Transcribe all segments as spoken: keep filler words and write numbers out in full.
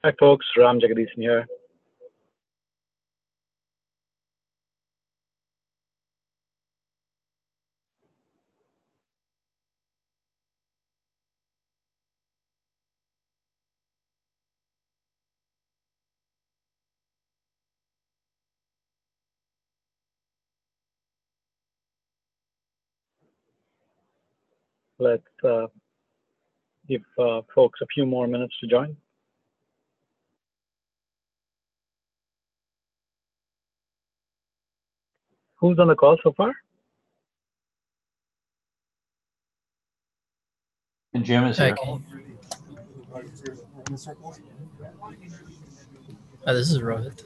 Hi folks, Ram Jagadish here. Let's uh, give uh, folks a few more minutes to join. Who's on the call so far? And Jim is here. Okay. Oh, this is Rohit.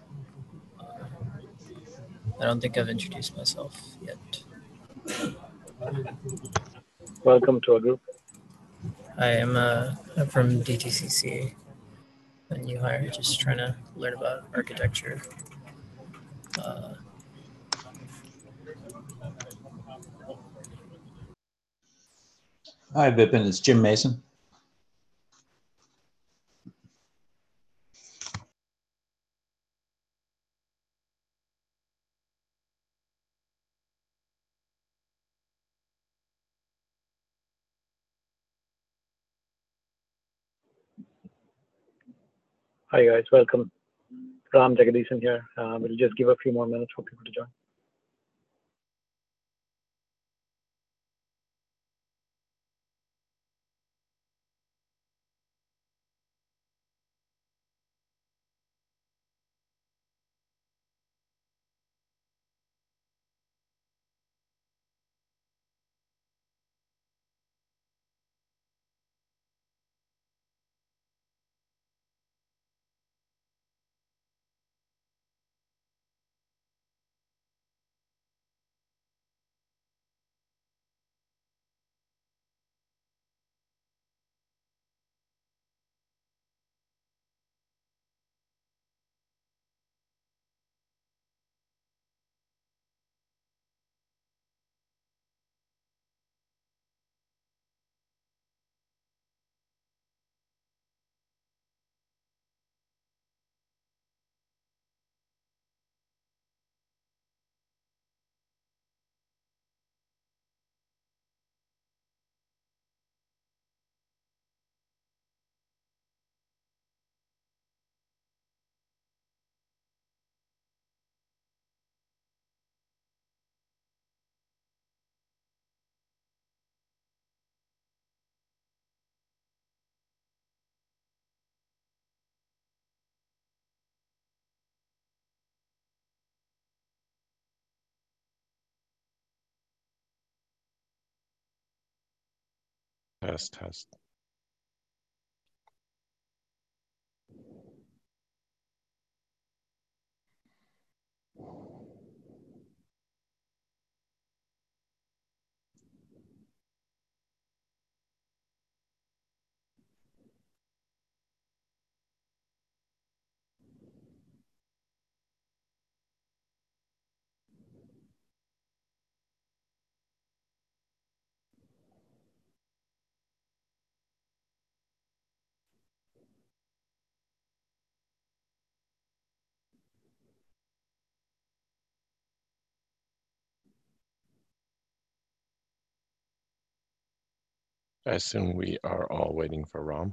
I don't think I've introduced myself yet. Welcome to our group. I am uh, I'm from D T C C, a new hire, just trying to learn about architecture. Uh, Hi, Vipin. It's Jim Mason. Hi guys, welcome. Ram Jagadish here. Uh, we'll just give a few more minutes for people to join. Test, test. I assume we are all waiting for Ram.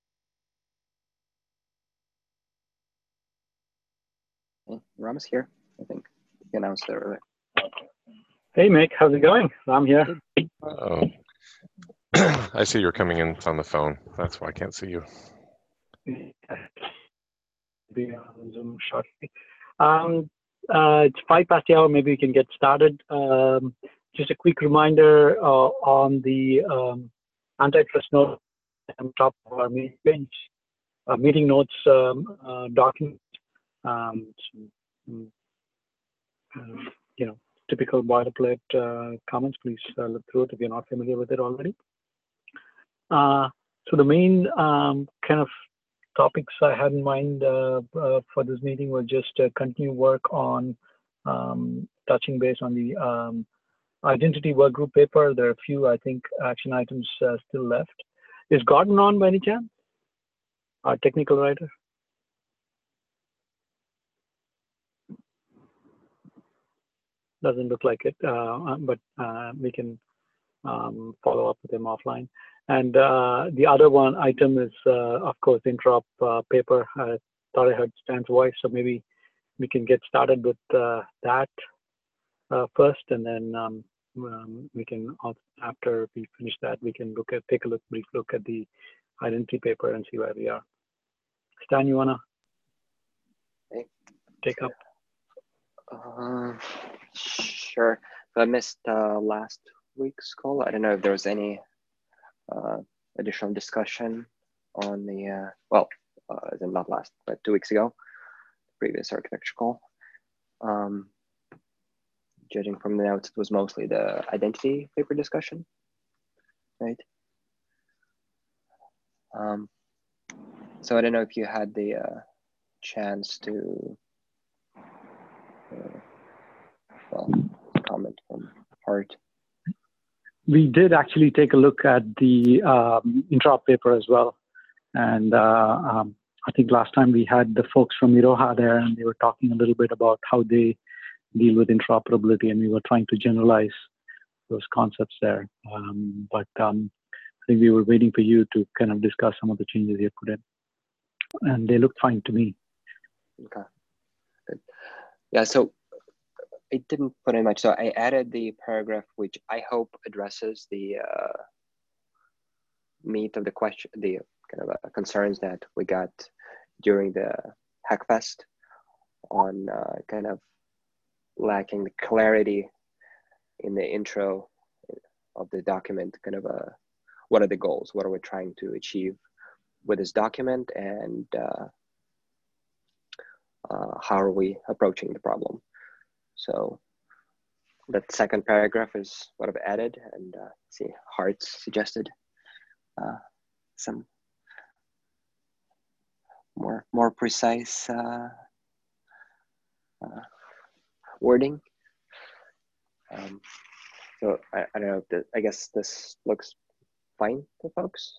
Hey, Ram is here, I think. He announced it earlier. Hey Mick, how's it going? Ram here. Oh, I see you're coming in on the phone. That's why I can't see you. Be on Zoom shortly. Um, uh, it's five past the hour. Maybe we can get started. Um, just a quick reminder uh, on the um, antitrust note on top of our meeting page, uh, meeting notes um, uh, document. Um, so, uh, you know, typical boilerplate uh, comments. Please uh, look through it if you're not familiar with it already. Uh, so the main um, kind of topics I had in mind uh, uh, for this meeting was just uh, continue work on um, touching base on the um, identity work group paper. There are a few, I think, action items uh, still left. Is Gordon on by any chance? Our technical writer? doesn't look like it, uh, but uh, we can um, follow up with him offline. And uh, the other one item is, uh, of course, interop uh, paper. I thought I heard Stan's voice, so maybe we can get started with uh, that uh, first, and then um, um, we can, also, after we finish that, we can look at, take a look, brief look at the identity paper and see where we are. Stan, you wanna Hey. take up? Uh, sure. So I missed uh, last week's call. I don't know if there was any uh, additional discussion on the, uh, well, uh, not last, but two weeks ago, previous architecture call. Um, judging from the notes, it was mostly the identity paper discussion, right? Um, so I don't know if you had the uh, chance to, uh, well, comment from Hart. We did actually take a look at the um, interop paper as well. And uh, um, I think last time we had the folks from Iroha there, and they were talking a little bit about how they deal with interoperability, and we were trying to generalize those concepts there. Um, but um, I think we were waiting for you to kind of discuss some of the changes you put in. And they looked fine to me. Okay, good. Yeah, so it didn't put in much. So I added the paragraph, which I hope addresses the uh, meat of the question, the kind of uh, concerns that we got during the Hackfest on uh, kind of lacking the clarity in the intro of the document, kind of a, what are the goals? What are we trying to achieve with this document, and uh, uh, how are we approaching the problem? So that second paragraph is what I've added, and uh, see, Hart's suggested uh, some more more precise uh, uh, wording. Um, so I, I don't know if the, I guess this looks fine to folks.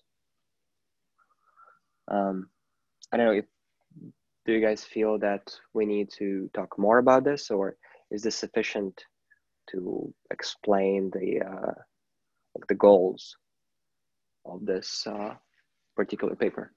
Um, I don't know if, do you guys feel that we need to talk more about this, or is this sufficient to explain the uh, like the goals of this uh, particular paper?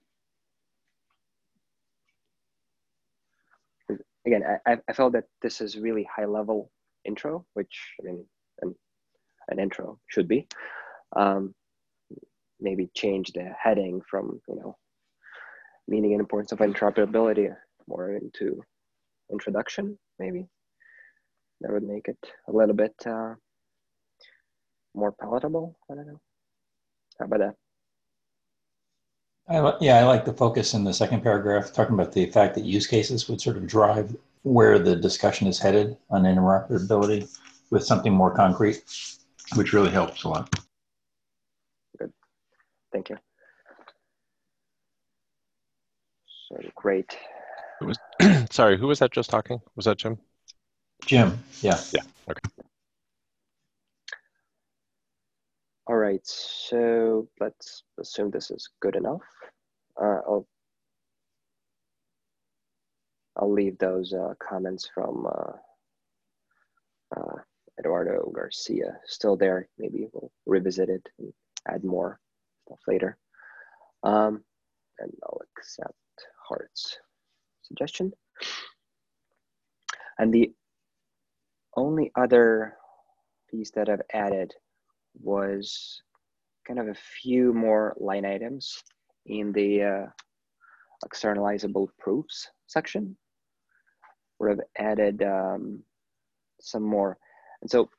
Again, I, I felt that this is really high level intro, which I mean, an, an intro should be. Um, maybe change the heading from, you know, meaning and importance of interoperability more into introduction, maybe. That would make it a little bit uh, more palatable. I don't know. How about that? I li- yeah, I like the focus in the second paragraph, talking about the fact that use cases would sort of drive where the discussion is headed on interoperability with something more concrete, which really helps a lot. Good. Thank you. So great. Who was, sorry, who was that just talking? Was that Jim? Jim, yeah. Yeah, okay. All right, so let's assume this is good enough. Uh, I'll, I'll leave those uh, comments from uh, uh, Eduardo Garcia still there. Maybe we'll revisit it and add more stuff later. Um, and I'll accept Hart's suggestion. And the only other piece that I've added was kind of a few more line items in the uh, externalizable proofs section, where I've added um, some more. And so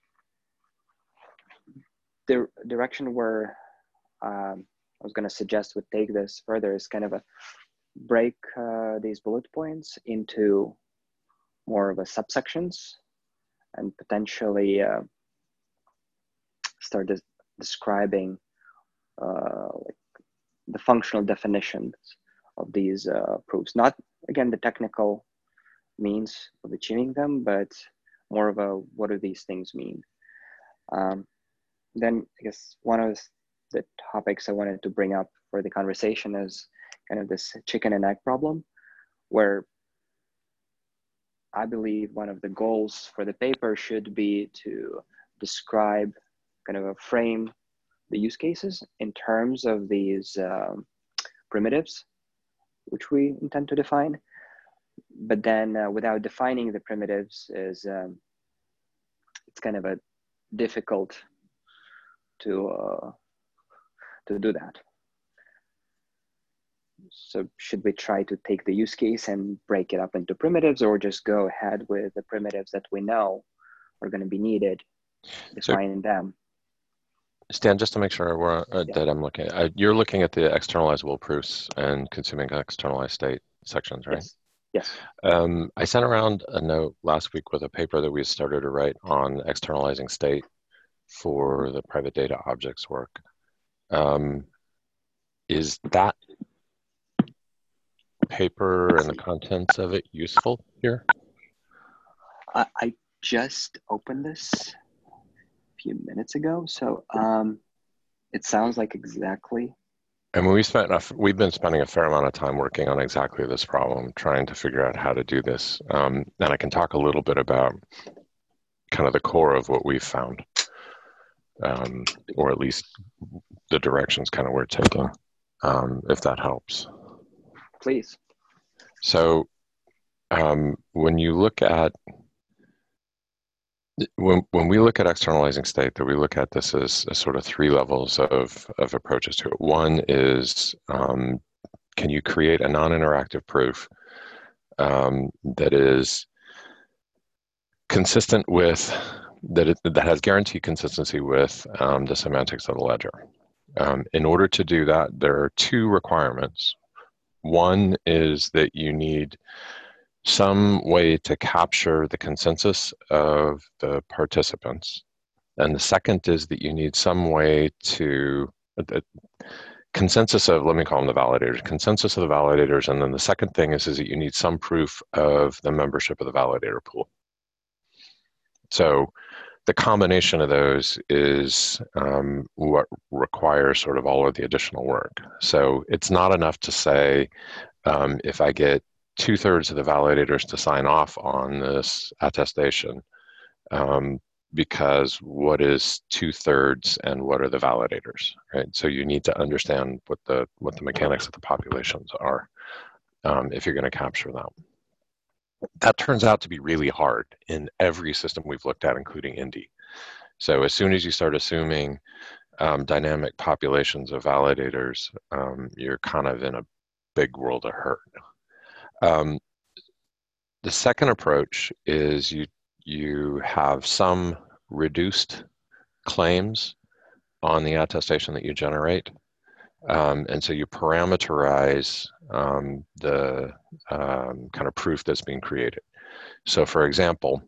the direction where um, I was going to suggest would take this further is kind of a break uh, these bullet points into more of a subsections, and potentially uh, start des describing uh, like the functional definitions of these uh, proofs. Not, again, the technical means of achieving them, but more of a, what do these things mean? Um, then I guess one of the topics I wanted to bring up for the conversation is kind of this chicken and egg problem, where I believe one of the goals for the paper should be to describe, kind of a frame the use cases in terms of these um, primitives, which we intend to define. But then uh, without defining the primitives is, um, it's kind of a difficult to, uh, to do that. So should we try to take the use case and break it up into primitives, or just go ahead with the primitives that we know are going to be needed, define so, them? Stan, just to make sure we're, uh, yeah. that I'm looking at, uh, you're looking at the externalizable proofs and consuming externalized state sections, right? Yes. Yes. Um, I sent around a note last week with a paper that we started to write on externalizing state for the private data objects work. Um, is that paper and the contents of it useful here? I, I just opened this a few minutes ago, so um, it sounds like exactly. And we spent a, we've been spending a fair amount of time working on exactly this problem, trying to figure out how to do this. Um, and I can talk a little bit about kind of the core of what we've found, um, or at least the directions kind of we're taking, um, if that helps. Please. So um, when you look at, when, when we look at externalizing state, that we look at this as, as sort of three levels of, of approaches to it. One is, um, can you create a non-interactive proof um, that is consistent with, that, it, that has guaranteed consistency with um, the semantics of the ledger? Um, in order to do that, there are two requirements. One is that you need some way to capture the consensus of the participants. And the second is that you need some way to, the consensus of, let me call them the validators, consensus of the validators. And then the second thing is, is that you need some proof of the membership of the validator pool. So the combination of those is um, what requires sort of all of the additional work. So it's not enough to say, um, if I get two thirds of the validators to sign off on this attestation, um, because what is two thirds and what are the validators, right? So you need to understand what the, what the mechanics of the populations are, um, if you're going to capture that. That turns out to be really hard in every system we've looked at, including Indy. So as soon as you start assuming um, dynamic populations of validators, um, you're kind of in a big world of hurt. Um, the second approach is you, you have some reduced claims on the attestation that you generate. Um, and so you parameterize um, the um, kind of proof that's being created. So for example,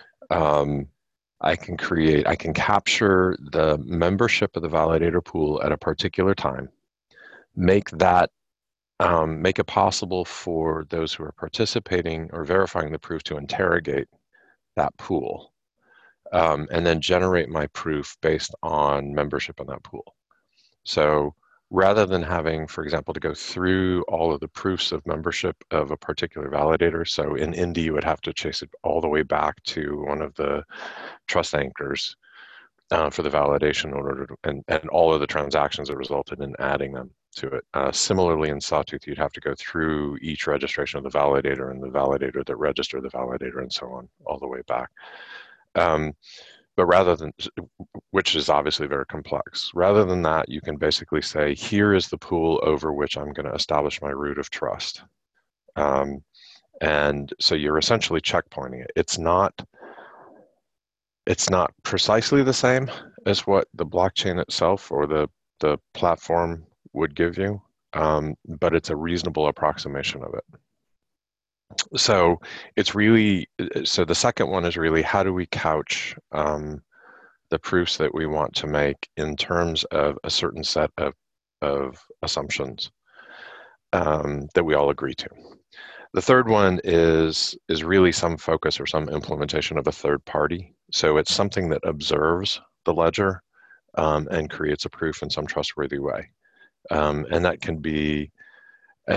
um, I can create, I can capture the membership of the validator pool at a particular time, make that, um, make it possible for those who are participating or verifying the proof to interrogate that pool, um, and then generate my proof based on membership in that pool. So rather than having, for example, to go through all of the proofs of membership of a particular validator, so in Indy you would have to chase it all the way back to one of the trust anchors uh, for the validation in order to, and, and all of the transactions that resulted in adding them to it. Uh, similarly in Sawtooth, you'd have to go through each registration of the validator and the validator that registered the validator and so on, all the way back. Um, But rather than, which is obviously very complex, rather than that, you can basically say, here is the pool over which I'm going to establish my root of trust. Um, and so you're essentially checkpointing it. It's not, it's not precisely the same as what the blockchain itself or the, the platform would give you, um, but it's a reasonable approximation of it. So it's really, so the second one is really, how do we couch um, the proofs that we want to make in terms of a certain set of, of assumptions um, that we all agree to. The third one is, is really some focus or some implementation of a third party. So it's something that observes the ledger um, and creates a proof in some trustworthy way. Um, and that can be as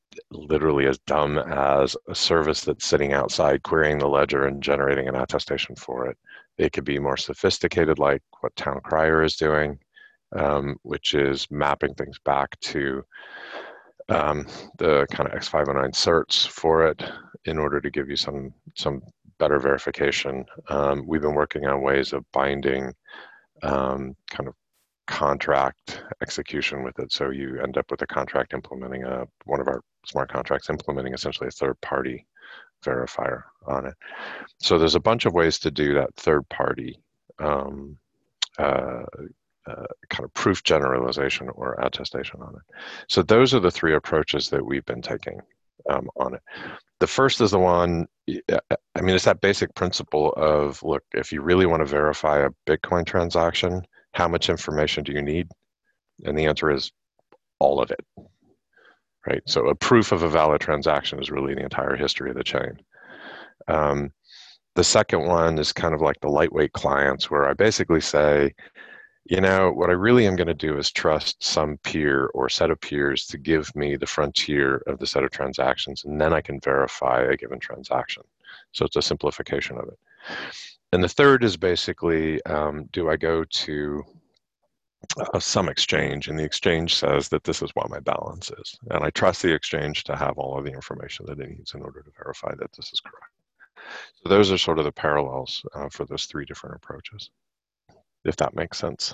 literally as dumb as a service that's sitting outside querying the ledger and generating an attestation for it. It could be more sophisticated, like what Town Crier is doing, um, which is mapping things back to um, the kind of X five oh nine certs for it in order to give you some some better verification. Um, we've been working on ways of binding um, kind of contract execution with it. So you end up with a contract implementing a, one of our smart contracts implementing essentially a third party verifier on it. So there's a bunch of ways to do that third party um, uh, uh, kind of proof generalization or attestation on it. So those are the three approaches that we've been taking um, on it. The first is the one, I mean, it's that basic principle of, look, if you really want to verify a Bitcoin transaction, how much information do you need? And the answer is all of it, right? So a proof of a valid transaction is really the entire history of the chain. Um, the second one is kind of like the lightweight clients, where I basically say, you know, what I really am going to do is trust some peer or set of peers to give me the frontier of the set of transactions, and then I can verify a given transaction. So it's a simplification of it. And the third is basically, um, do I go to uh, some exchange, and the exchange says that this is what my balance is, and I trust the exchange to have all of the information that it needs in order to verify that this is correct. So those are sort of the parallels uh, for those three different approaches, if that makes sense.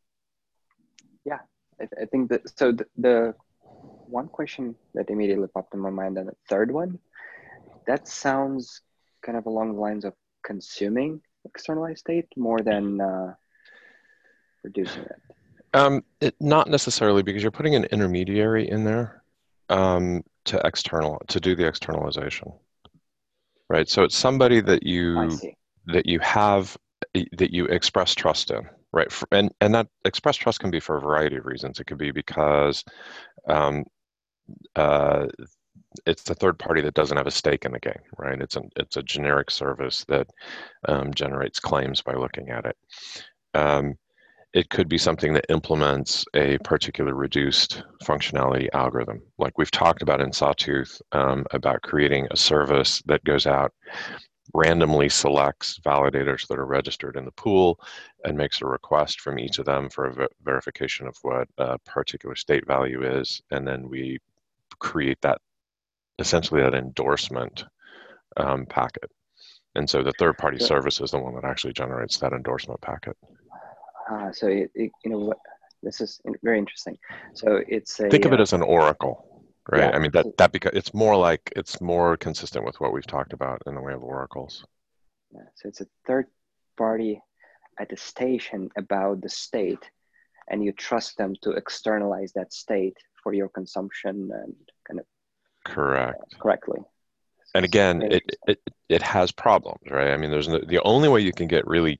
Yeah, I, th I think that, so the, the one question that immediately popped in my mind, and the third one, that sounds kind of along the lines of consuming externalized state more than uh, reducing it. Um, it. Not necessarily, because you're putting an intermediary in there um, to external, to do the externalization, right? So it's somebody that you, that you have, that you express trust in. Right, and and that express trust can be for a variety of reasons. It could be because um, uh, it's a third party that doesn't have a stake in the game, right? It's a it's a generic service that um, generates claims by looking at it. Um, it could be something that implements a particular reduced functionality algorithm, like we've talked about in Sawtooth, um, about creating a service that goes out, randomly selects validators that are registered in the pool and makes a request from each of them for a ver verification of what a particular state value is, and then we create that, essentially that endorsement um, packet. And so the third-party so, service is the one that actually generates that endorsement packet. Uh, so it, it, you know what, this is very interesting. So it's a think of it uh, as an oracle, right? yeah, I mean that that because it's more like it's more consistent with what we've talked about in the way of oracles. Yeah, so it's a third-party attestation about the state, and you trust them to externalize that state for your consumption and kind of correct uh, correctly. And again, it, it it has problems, right? I mean, there's no, the only way you can get really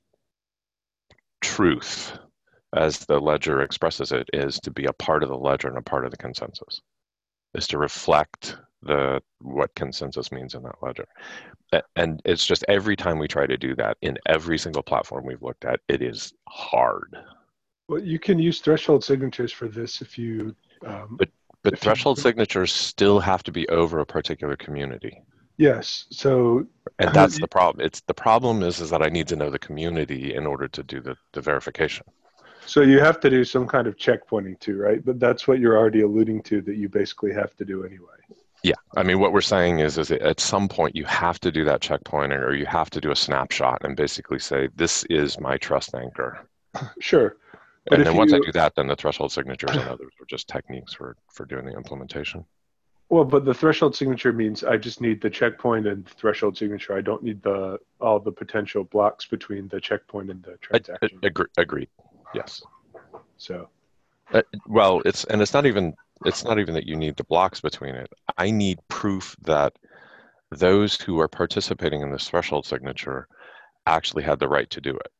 truth, as the ledger expresses it, is to be a part of the ledger and a part of the consensus, is to reflect the what consensus means in that ledger. And it's just every time we try to do that in every single platform we've looked at, it is hard. Well, you can use threshold signatures for this if you. Um, but but if threshold you, signatures still have to be over a particular community. Yes. So. And that's the problem. It's the problem is is that I need to know the community in order to do the, the verification. So you have to do some kind of checkpointing too, right? But that's what you're already alluding to, that you basically have to do anyway. Yeah, I mean, what we're saying is, is that at some point you have to do that checkpointing, or you have to do a snapshot and basically say, this is my trust anchor. Sure. But and then once you, I do that, then the threshold signatures and others are just techniques for, for doing the implementation. Well, but the threshold signature means I just need the checkpoint and threshold signature. I don't need the all the potential blocks between the checkpoint and the transaction. Agree, agreed. Yes. So. Uh, well, it's and it's not even it's not even that you need the blocks between it. I need proof that those who are participating in this threshold signature actually had the right to do it.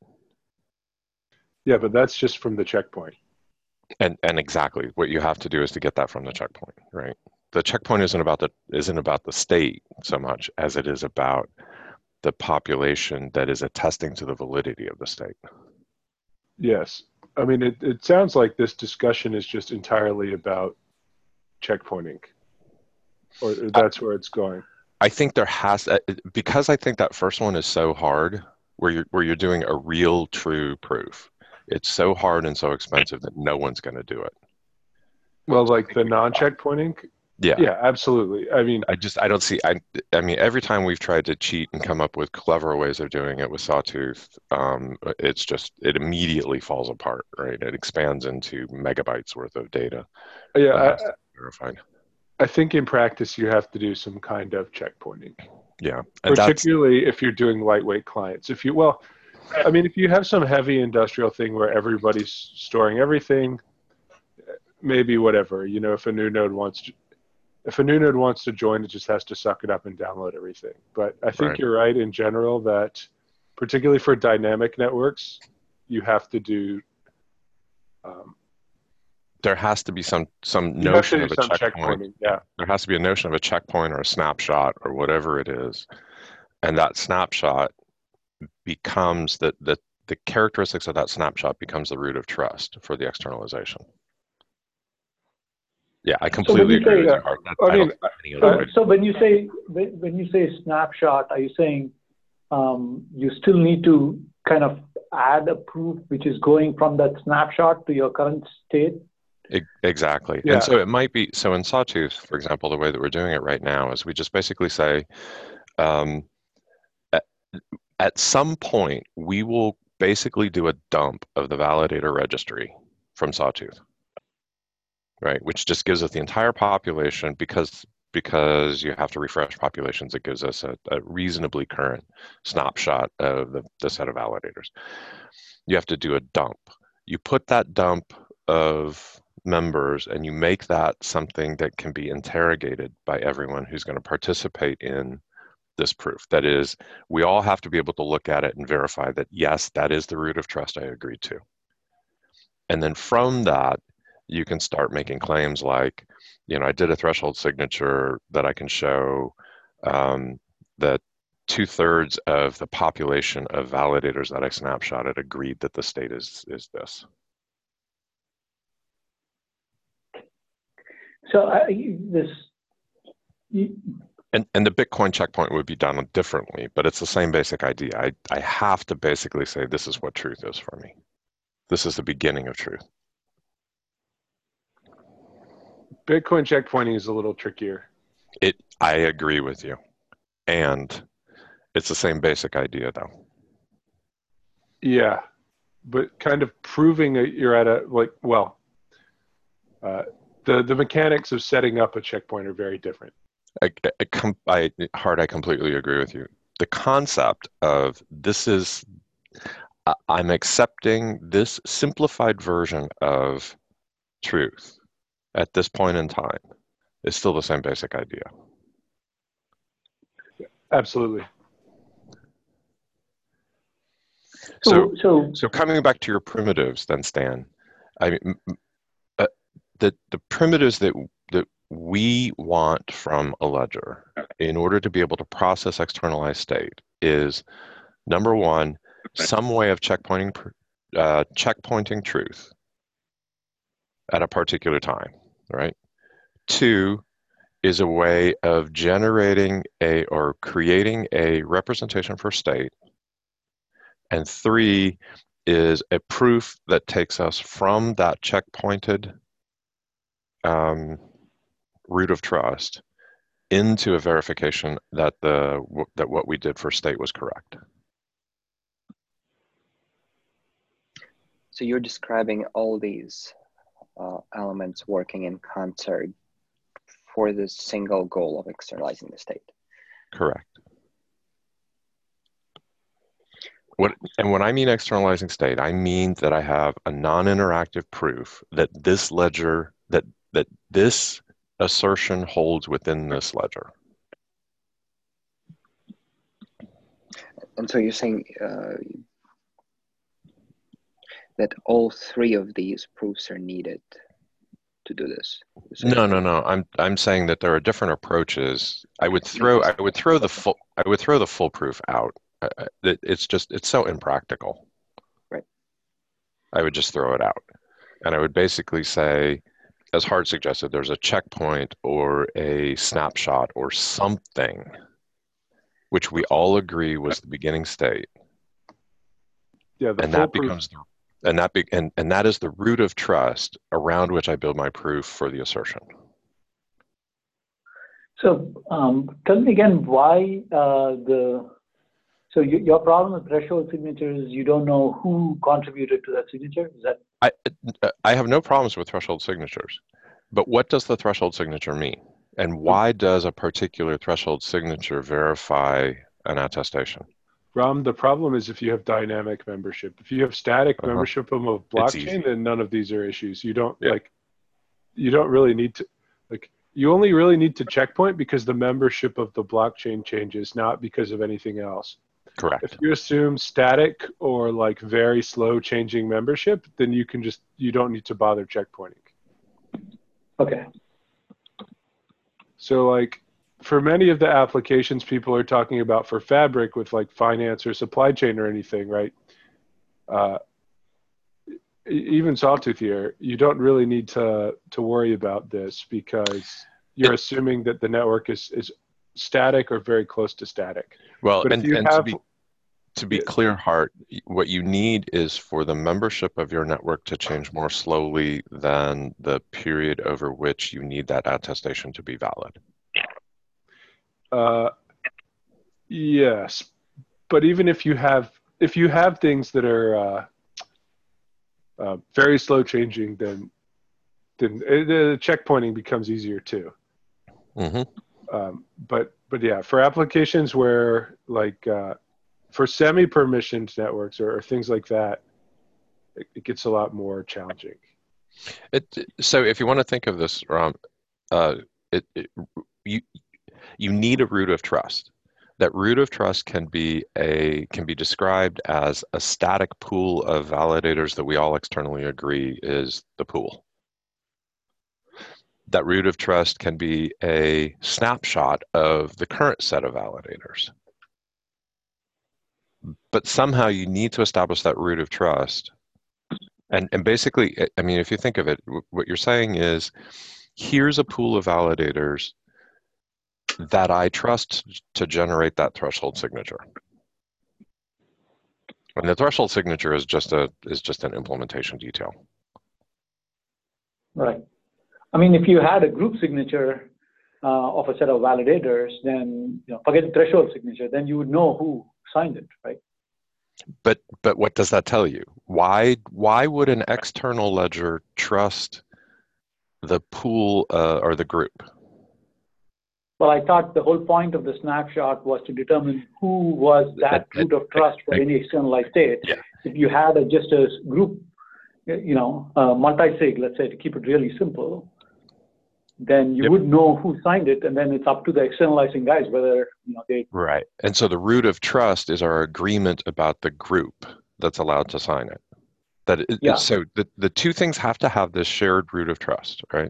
Yeah, but that's just from the checkpoint. And and exactly what you have to do is to get that from the checkpoint, right? The checkpoint isn't about the isn't about the state so much as it is about the population that is attesting to the validity of the state. Yes. I mean, it, it sounds like this discussion is just entirely about checkpointing. or that's where it's going? I think there has, because I think that first one is so hard, where you're where you're doing a real true proof. It's so hard and so expensive that no one's going to do it. Well, like the non-checkpointing. Yeah. Yeah, absolutely. I mean, I just I don't see I I mean every time we've tried to cheat and come up with clever ways of doing it with Sawtooth, um, it's just it immediately falls apart, right? It expands into megabytes worth of data. yeah, that I, has to be verified. I think in practice you have to do some kind of checkpointing, Yeah, and that's particularly if you're doing lightweight clients. If you well, I mean, if you have some heavy industrial thing where everybody's storing everything, maybe whatever. You know, if a new node wants to. If a new node wants to join, it just has to suck it up and download everything. But I think Right. you're right in general that, particularly for dynamic networks, you have to do. Um, there has to be some some you have to notion do of a some checkpoint. checkpointing. Yeah, There has to be a notion of a checkpoint or a snapshot or whatever it is, and that snapshot becomes the the the characteristics of that snapshot becomes the root of trust for the externalization. Yeah, I completely you agree say- with you, Art. That- I I don't mean, think any So, other way. so when you say when, when you say snapshot, are you saying um, you still need to kind of add a proof which is going from that snapshot to your current state? E- Exactly. Yeah. And so it might be, so in Sawtooth, for example, the way that we're doing it right now is we just basically say, um, at, at some point, we will basically do a dump of the validator registry from Sawtooth, right? Which just gives us the entire population because because you have to refresh populations. It gives us a, a reasonably current snapshot of the, the set of validators. You have to do a dump. You put that dump of members and you make that something that can be interrogated by everyone who's going to participate in this proof. That is, we all have to be able to look at it and verify that, yes, that is the root of trust I agreed to. And then from that, you can start making claims like, you know, I did a threshold signature that I can show um, that two-thirds of the population of validators that I snapshotted agreed that the state is is this. So I, this, you, And, and the Bitcoin checkpoint would be done differently, but it's the same basic idea. I, I have to basically say, this is what truth is for me. This is the beginning of truth. Bitcoin checkpointing is a little trickier. It, I agree with you. And it's the same basic idea, though. Yeah, but kind of proving that you're at a, like, well, uh, the, the mechanics of setting up a checkpoint are very different. I, I, com- I, Hart, I completely agree with you. The concept of this is, I- I'm accepting this simplified version of truth at this point in time is still the same basic idea. Absolutely. So, so, so so coming back to your primitives, then, Stan, I mean, uh, the the primitives that that we want from a ledger in order to be able to process externalized state is number one, some way of checkpointing uh, checkpointing truth at a particular time, right? Two is a way of generating a or creating a representation for state. And three is a proof that takes us from that checkpointed um, root of trust into a verification that the that what we did for state was correct. So you're describing all these uh, elements working in concert for this single goal of externalizing the state. Correct. What, and when I mean externalizing state, I mean that I have a non-interactive proof that this ledger, that that this assertion holds within this ledger. And so you're saying uh, that all three of these proofs are needed to do this? No, no, no. I'm I'm saying that there are different approaches. I would throw I would throw the full I would throw the full proof out. Uh, it, it's just it's so impractical. Right. I would just throw it out, and I would basically say, as Hart suggested, there's a checkpoint or a snapshot or something which we all agree was the beginning state. Yeah, the and that foolproof- becomes the and that be, and, and that is the root of trust around which I build my proof for the assertion. So um, tell me again why uh, the so you, your problem with threshold signatures, you don't know who contributed to that signature. Is that? I I have no problems with threshold signatures, but what does the threshold signature mean, and why does a particular threshold signature verify an attestation? Ram, the problem is if you have dynamic membership. If you have static Uh-huh. membership of a It's easy. blockchain, then none of these are issues. You don't Yeah. like, you don't really need to, like, you only really need to checkpoint because the membership of the blockchain changes, not because of anything else. Correct. If you assume static or like very slow changing membership, then you can just, you don't need to bother checkpointing. Okay. So like, for many of the applications people are talking about for Fabric with like finance or supply chain or anything, right? Uh, even Sawtooth here, you don't really need to to worry about this because you're It, assuming that the network is is static or very close to static. well, But and, if you and have, to be to be Yeah. clear, Hart, what you need is for the membership of your network to change more slowly than the period over which you need that attestation to be valid. uh, yes, but even if you have if you have things that are uh, uh, very slow changing, then then uh, the checkpointing becomes easier too. Mm-hmm. Um, but but yeah, for applications where like uh, for semi-permissioned networks or, or things like that, it, it gets a lot more challenging. It, so if you want to think of this, Ram, uh, it, it, you you need a root of trust. That root of trust can be a can be described as a static pool of validators that we all externally agree is the pool. That root of trust can be a snapshot of the current set of validators. But somehow you need to establish that root of trust. And, and basically, I mean, if you think of it, what you're saying is, here's a pool of validators that I trust to generate that threshold signature. And the threshold signature is just a is just an implementation detail. Right. I mean, if you had a group signature uh, of a set of validators, then you know, forget the threshold signature. Then you would know who signed it, right? But but what does that tell you? Why why would an external ledger trust the pool uh, or the group? Well, I thought the whole point of the snapshot was to determine who was that root of trust for any externalized state. Yeah. If you had a, just a group, you know, uh, multi-sig, let's say, to keep it really simple, then you Yep. would know who signed it, and then it's up to the externalizing guys whether you know they. Right. And so the root of trust is our agreement about the group that's allowed to sign it. That it, Yeah. So the, the two things have to have this shared root of trust, right?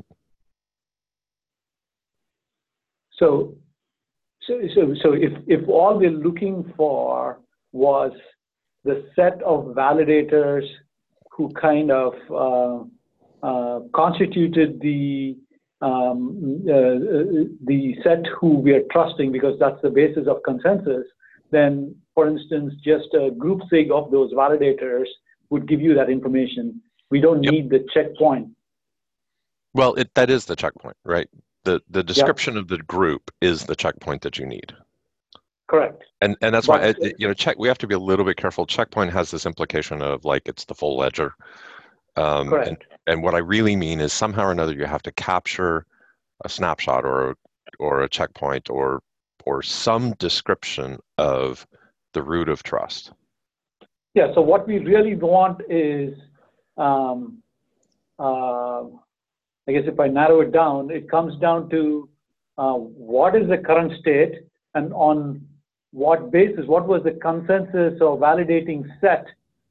So, so, so, so if if all we're looking for was the set of validators who kind of uh, uh, constituted the um, uh, the set who we are trusting because that's the basis of consensus, then, for instance, just a group sig of those validators would give you that information. We don't Yep. need the checkpoint. Well, it, that is the checkpoint, right? The the description of the group is the checkpoint that you need. Correct. And and that's why, But- it, you know, check. We have to be a little bit careful. Checkpoint has this implication of like it's the full ledger. Um, Correct. And, and what I really mean is somehow or another you have to capture a snapshot or or a checkpoint or or some description of the root of trust. Yeah, so what we really want is, um, uh, I guess if I narrow it down, it comes down to uh, what is the current state and on what basis, what was the consensus or validating set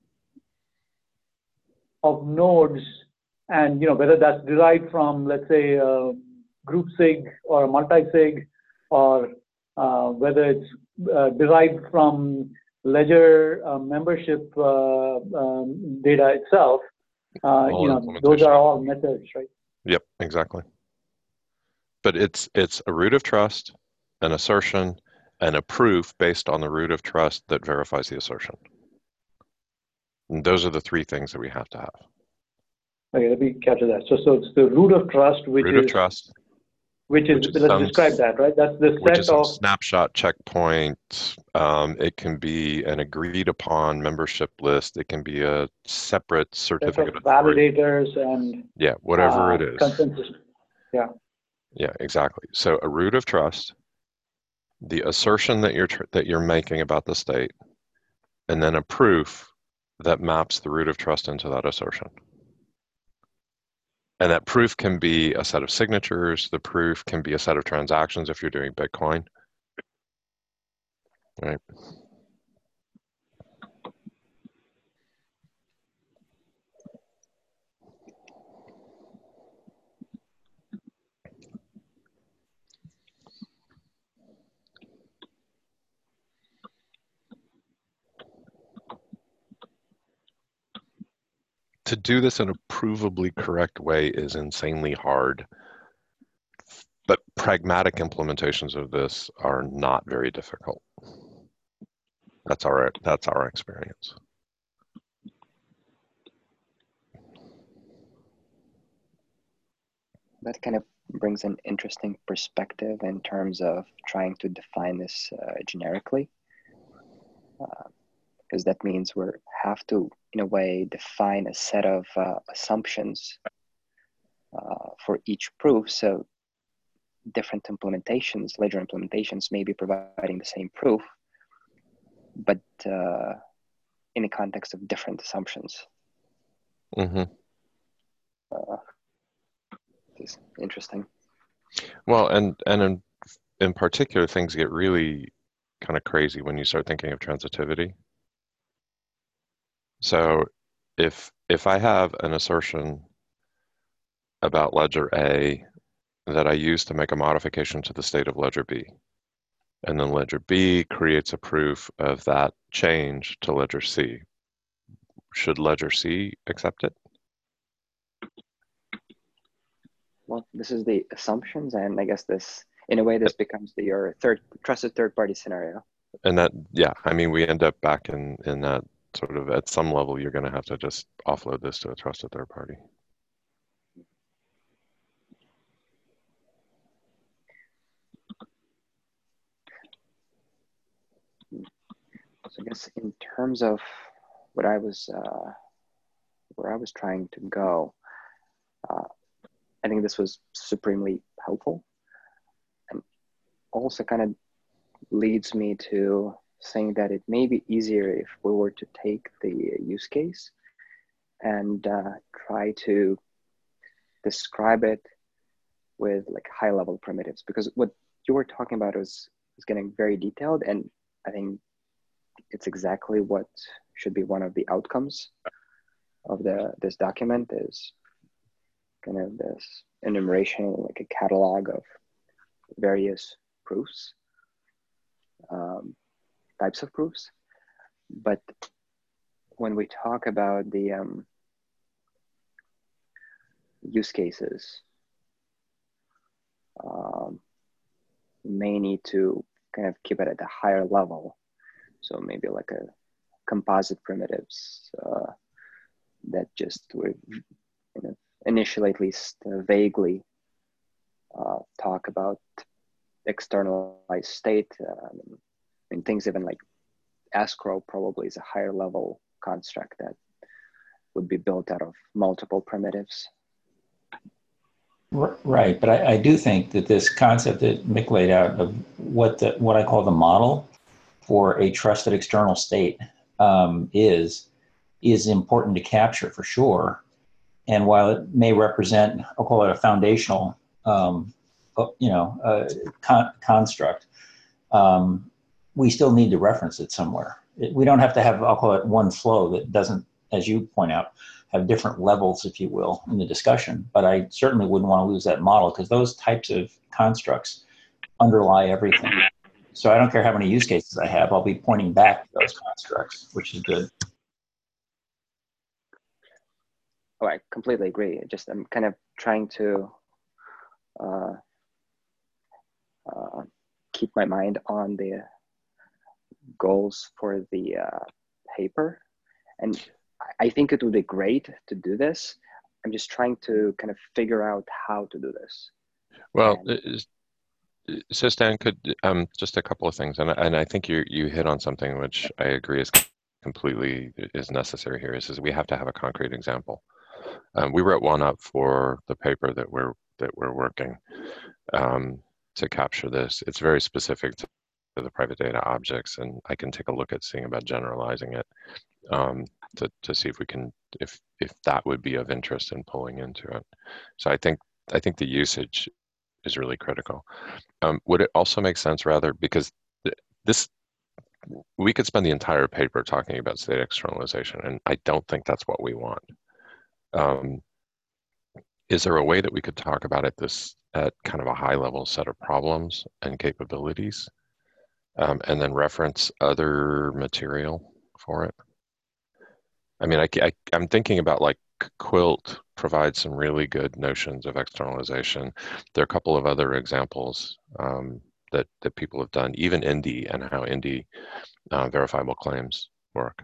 of nodes, and you know whether that's derived from, let's say, a group sig or a multi-sig, or uh, whether it's uh, derived from ledger uh, membership uh, um, data itself. Uh, All you know, implementation. those are all methods, right? Yep, exactly. But it's it's a root of trust, an assertion, and a proof based on the root of trust that verifies the assertion. And those are the three things that we have to have. Okay, let me capture that. So, so it's the root of trust, which root is of trust, which is, which is let's some- describe that, right? That's the which set is some of snapshot checkpoint. Um, it can be an agreed upon membership list. It can be a separate set of certificate of authority. validators and Yeah, whatever uh, it is. consensus. Yeah. Yeah, exactly. So a root of trust, the assertion that you're tr- that you're making about the state, and then a proof that maps the root of trust into that assertion. And that proof can be a set of signatures. The proof can be a set of transactions if you're doing Bitcoin. Right. To do this in a provably correct way is insanely hard. But pragmatic implementations of this are not very difficult. That's our that's our experience. That kind of brings an interesting perspective in terms of trying to define this uh, generically, because uh, that means we have to, in a way, define a set of uh, assumptions uh, for each proof. So different implementations, ledger implementations, may be providing the same proof, but uh, in the context of different assumptions. Mm-hmm. Uh, it's interesting. Well, and and in in particular, things get really kind of crazy when you start thinking of transitivity. So, if if I have an assertion about ledger A that I use to make a modification to the state of ledger B, and then ledger B creates a proof of that change to ledger C, should ledger C accept it? Well, this is the assumptions, and I guess this, in a way, this becomes the, your third trusted third-party scenario. And that, yeah, I mean, we end up back in in that sort of, at some level, you're going to have to just offload this to a trusted third party. So I guess in terms of what I was, uh, where I was trying to go, uh, I think this was supremely helpful, and also kind of leads me to saying that it may be easier if we were to take the use case and uh, try to describe it with like high level primitives, because what you were talking about was, was getting very detailed, and I think it's exactly what should be one of the outcomes of the this document, is kind of this enumeration, like a catalog of various proofs, um, types of proofs. But when we talk about the um, use cases, um, we may need to kind of keep it at a higher level. So maybe like a composite primitives uh, that just would, you know, initially at least uh, vaguely uh, talk about externalized state. Uh, I mean, things even like escrow probably is a higher level construct that would be built out of multiple primitives. Right, but I, I do think that this concept that Mick laid out of what the what I call the model for a trusted external state um, is is important to capture for sure. And while it may represent, I'll call it a foundational, um, you know, uh, con construct, um, we still need to reference it somewhere. It, we don't have to have, I'll call it one flow that doesn't, as you point out, have different levels, if you will, in the discussion. But I certainly wouldn't want to lose that model, because those types of constructs underlie everything. So I don't care how many use cases I have, I'll be pointing back to those constructs, which is good. oh, I completely agree. Just I'm kind of trying to uh, uh, keep my mind on the goals for the uh, paper. And I think it would be great to do this. I'm just trying to kind of figure out how to do this. Well, And, so Stan, could um, just a couple of things, and and I think you you hit on something which I agree is completely is necessary here. Is, is we have to have a concrete example. Um, we wrote one up for the paper that we're that we're working um, to capture this. It's very specific to the private data objects, and I can take a look at seeing about generalizing it um, to to see if we can if if that would be of interest in pulling into it. So I think I think the usage is really critical. Um, would it also make sense rather, because th this, we could spend the entire paper talking about state externalization, and I don't think that's what we want. Um, is there a way that we could talk about it this at kind of a high level set of problems and capabilities, um, and then reference other material for it? I mean, I, I, I'm thinking about like Quilt provides some really good notions of externalization. There are a couple of other examples um, that, that people have done, even Indy and how Indy uh, verifiable claims work.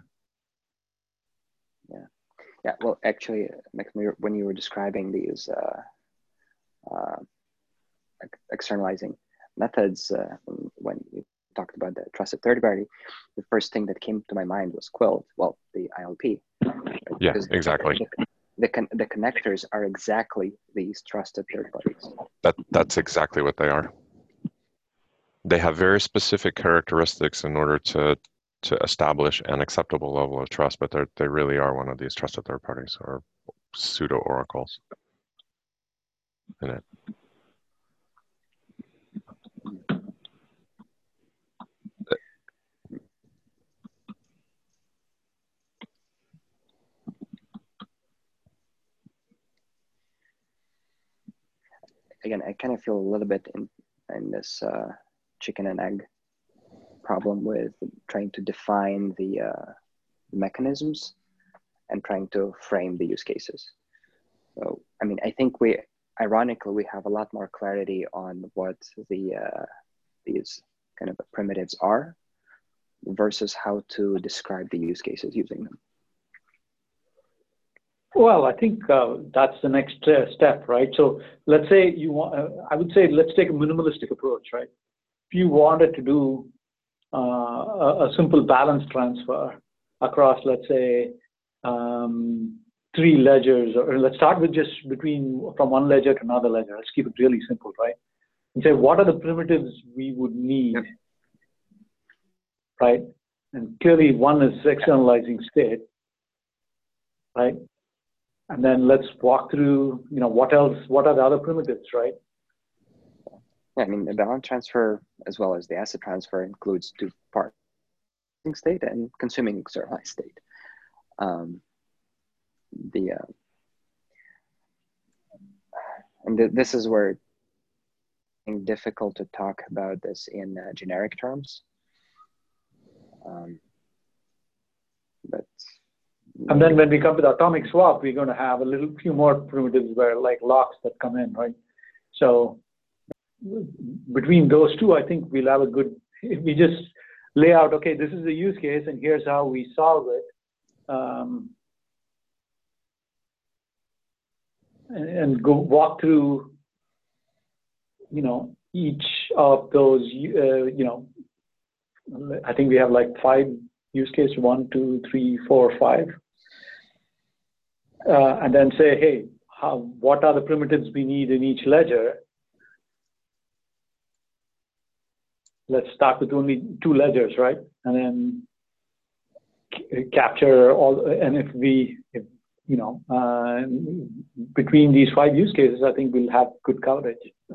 yeah, yeah. Well, actually, when you were describing these uh, uh, externalizing methods, uh, when you talked about the trusted third party, the first thing that came to my mind was Quilt. Well, the I L P. Yeah, exactly. The, the, con the connectors are exactly these trusted third parties. That that's exactly what they are. They have very specific characteristics in order to to establish an acceptable level of trust, but they they really are one of these trusted third parties or pseudo oracles in it. Again, I kind of feel a little bit in, in this uh, chicken and egg problem with trying to define the uh, mechanisms and trying to frame the use cases. So, I mean, I think we, ironically, we have a lot more clarity on what the uh, these kind of primitives are versus how to describe the use cases using them. Well, I think uh, that's the next uh, step, right? So let's say you want, uh, I would say, let's take a minimalistic approach, right? If you wanted to do uh, a, a simple balance transfer across, let's say, um, three ledgers, or let's start with just between from one ledger to another ledger. Let's keep it really simple, right? And say, what are the primitives we would need, yep. Right? And clearly one is externalizing state, right? And then let's walk through, you know, what else, what are the other primitives, right? Yeah, I mean, the balance transfer as well as the asset transfer includes two parts, state and consuming externalized state. Um, the uh, and th this is where it's difficult to talk about this in uh, generic terms. Um, but and then when we come to the atomic swap, we're going to have a little few more primitives where like locks that come in, right? So between those two, I think we'll have a good, if we just lay out, okay, this is the use case and here's how we solve it. Um, and, and go walk through, you know, each of those, uh, you know, I think we have like five use cases, one, two, three, four, five. Uh, and then say, hey, how, what are the primitives we need in each ledger? Let's start with only two ledgers, right? And then capture all, and if we, if, you know, uh, between these five use cases, I think we'll have good coverage.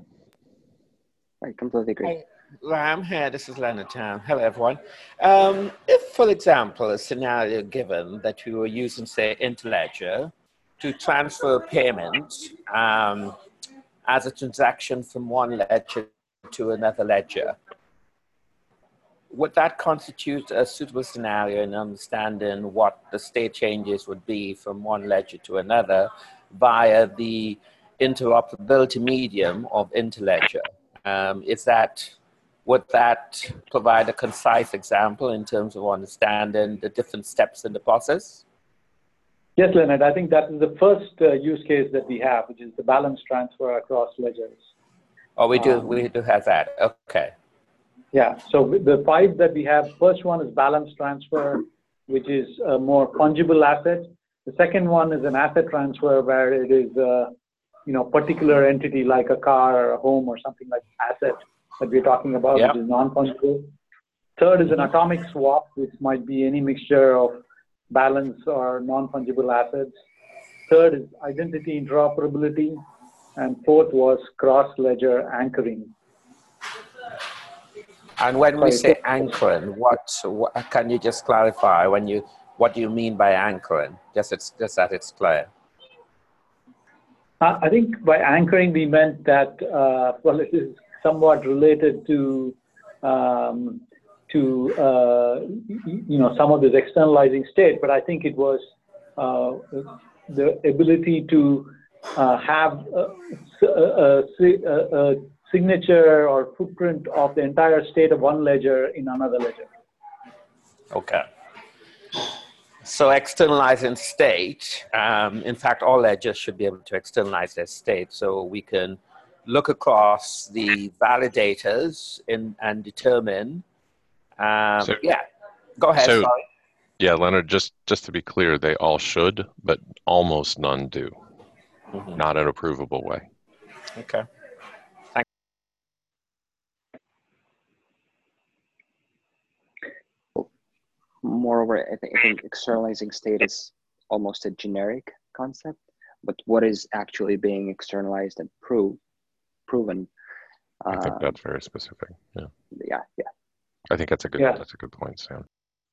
I completely agree. Hi, Ram here, this is Leonard Town. Hello, everyone. Um, if, for example, a scenario given that you were using, say, Interledger to transfer payments um, as a transaction from one ledger to another ledger, would that constitute a suitable scenario in understanding what the state changes would be from one ledger to another via the interoperability medium of Interledger? Um, is that, would that provide a concise example in terms of understanding the different steps in the process? Yes, Leonard, I think that is the first uh, use case that we have, which is the balance transfer across ledgers. Oh, we do, Um, we do have that, okay. Yeah, so the five that we have, first one is balance transfer, which is a more fungible asset. The second one is an asset transfer where it is a you know, particular entity like a car or a home or something like asset that we're talking about, yep. which is non-fungible. Third is an atomic swap, which might be any mixture of balance or non-fungible assets. Third is identity interoperability. And fourth was cross-ledger anchoring. And when we say anchoring, what, what can you just clarify when you, what do you mean by anchoring? Just, it's, just that it's clear. Uh, I think by anchoring, we meant that, uh, well, it is somewhat related to, um, to uh, you know, some of this externalizing state, but I think it was uh, the ability to uh, have a, a, a, a signature or footprint of the entire state of one ledger in another ledger. Okay. So externalizing state, um, in fact, all ledgers should be able to externalize their state, so we can look across the validators in, and determine, um, so, yeah, go ahead, so, sorry. Yeah, Leonard, just, just to be clear, they all should, but almost none do. Mm-hmm. Not in a provable way. Okay. Moreover, I think, I think externalizing state is almost a generic concept, but what is actually being externalized and prove, proven? I think uh, that's very specific. Yeah. Yeah, yeah. I think that's a good. Yeah. That's a good point, Sam.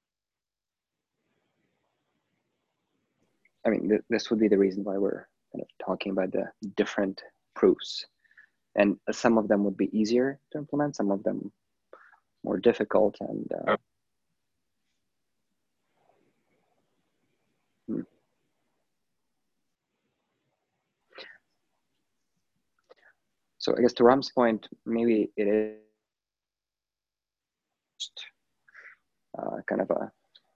I mean, th this would be the reason why we're kind of talking about the different proofs, and some of them would be easier to implement, some of them more difficult, and. Uh, Hmm. So I guess to Ram's point, maybe it is uh, kind of a.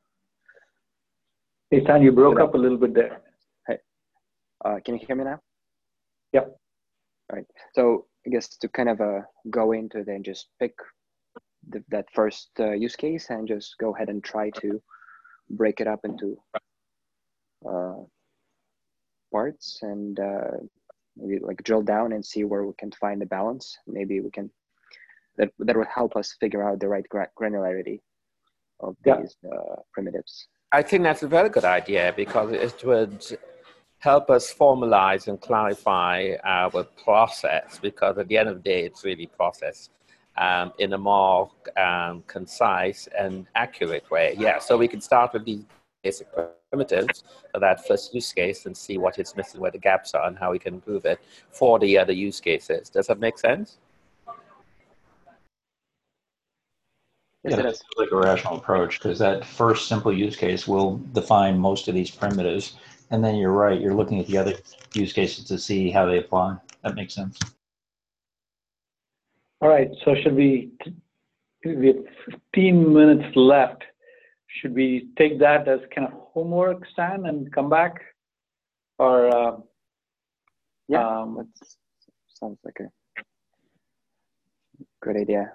Hey, Stan, you broke up a little bit there. Hey, uh, can you hear me now? Yep. All right. So I guess to kind of uh, go into then just pick the, that first uh, use case and just go ahead and try to break it up into uh, parts and uh, maybe like drill down and see where we can find the balance. Maybe we can, that, that would help us figure out the right gra granularity of these yeah. uh, primitives. I think that's a very good idea because it would help us formalize and clarify our process, because at the end of the day, it's really process um, in a more um, concise and accurate way. Yeah, so we can start with these basic primitives for that first use case and see what is missing, where the gaps are, and how we can improve it for the other use cases. Does that make sense? Yeah, that's like a rational approach, because that first simple use case will define most of these primitives. And then you're right, you're looking at the other use cases to see how they apply. That makes sense. All right, so should we, we have fifteen minutes left. Should we take that as kind of homework, Stan, and come back? Or uh, yeah, um, that sounds like a good idea.